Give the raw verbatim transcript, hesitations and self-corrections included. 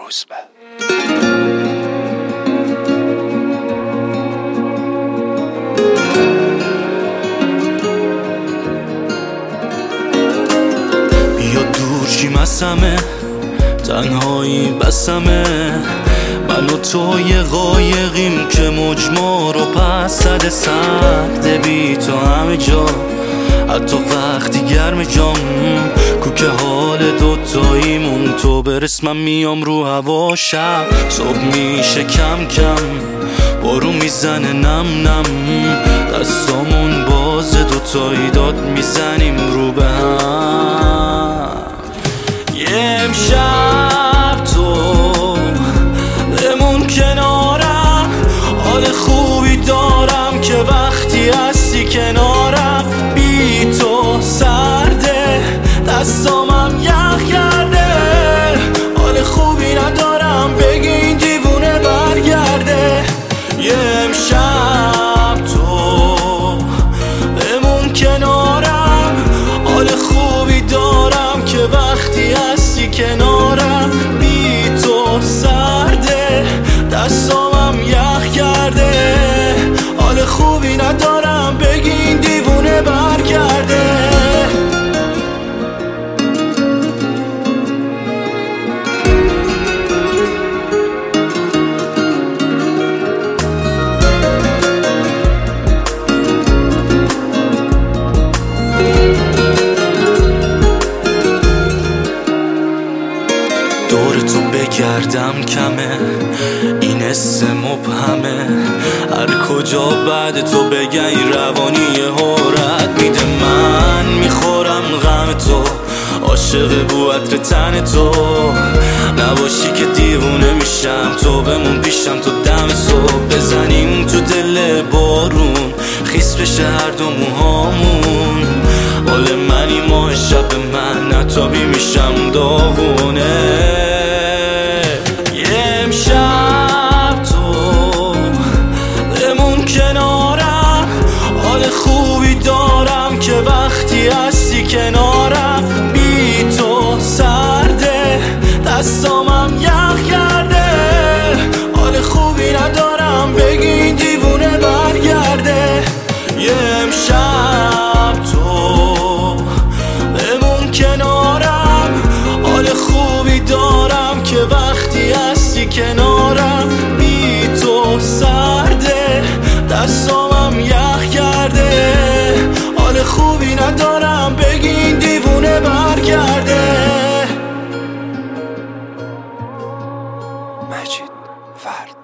روزبه. بیا دور شیم از همه، تنهایی بسمه، من و تو یه قایقیم که مجموع رو پس زده سرده بی تو همه جا، حتی وقتی گرم جام کوکه حال دوتاییمون. تو برس من میام رو هوا، شب صبح میشه کم کم، بارون میزنه نم نم، دستامون باز دوتایی داد میزنیم رو به هم. یه امشب تو بمون کنارم، حال خوبی دارم که وقتی هستی کنارم. بی تو سرده، دستامم یخ کرده، حال خوبی ندارم، بگی این دیوونه برگرده. یه امشب تو بمون کنارم، حال خوبی دارم که وقتی هستی کنارم. بی تو سرده، دستامم یخ کرده، حال خوبی ندارم، بگی این دیوونه برگرده. دور تو بگردم کمه، این حس مبهمه، هر کجا بعد تو بگی روانی حرت میده. من میخورم غم تو، عاشق بو عطر تن تو، نباشی که دیوونه میشم. تو بمون پیشم تو دم صبح، بزنیم تو دل بارون، خیس بشه هر دو موهامون. حال منی ماه شب من نتابی میشم داغونه. یه امشب تو بمون کنارم، حال خوبی دارم که وقتی هستی کنارم. بی تو سرده، دستامم یخ کرده، حال خوبی ندارم، بگی این دیوونه برگرده. یه امشب تو بمون کنارم، حال خوبی دارم که وقتی هستی کنارم. بی تو سرده، دستامم یخ کرده، حال خوبی ندارم، بگی این دیوونه برگرده. مجید فرد.